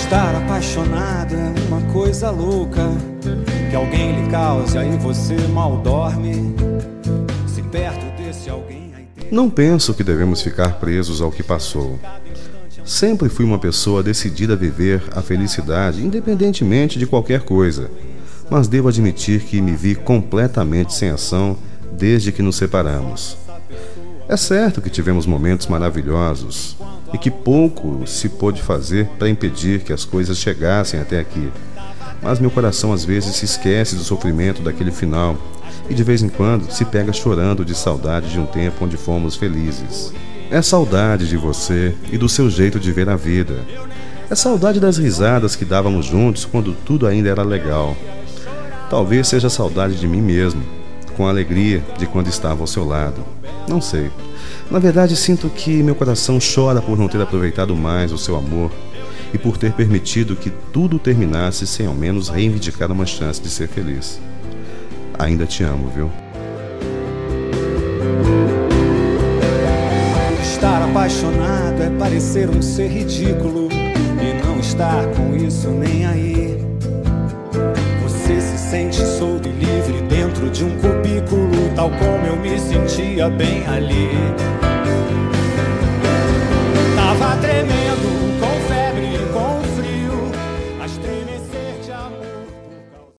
Estar apaixonado é uma coisa louca que alguém lhe cause, aí você mal dorme. Se perto desse alguém... Não penso que devemos ficar presos ao que passou. Sempre fui uma pessoa decidida a viver a felicidade independentemente de qualquer coisa, mas devo admitir que me vi completamente sem ação desde que nos separamos. É certo que tivemos momentos maravilhosos e que pouco se pôde fazer para impedir que as coisas chegassem até aqui, mas meu coração às vezes se esquece do sofrimento daquele final e de vez em quando se pega chorando de saudade de um tempo onde fomos felizes. É saudade de você e do seu jeito de ver a vida. É saudade das risadas que dávamos juntos quando tudo ainda era legal. Talvez seja saudade de mim mesmo, com a alegria de quando estava ao seu lado. Não sei. Na verdade, sinto que meu coração chora por não ter aproveitado mais o seu amor e por ter permitido que tudo terminasse sem ao menos reivindicar uma chance de ser feliz. Ainda te amo, viu? Estar apaixonado é parecer um ser ridículo e não estar com isso nem aí. Você se sente solto e livre dentro de um cubículo, tal como eu me sentia bem ali.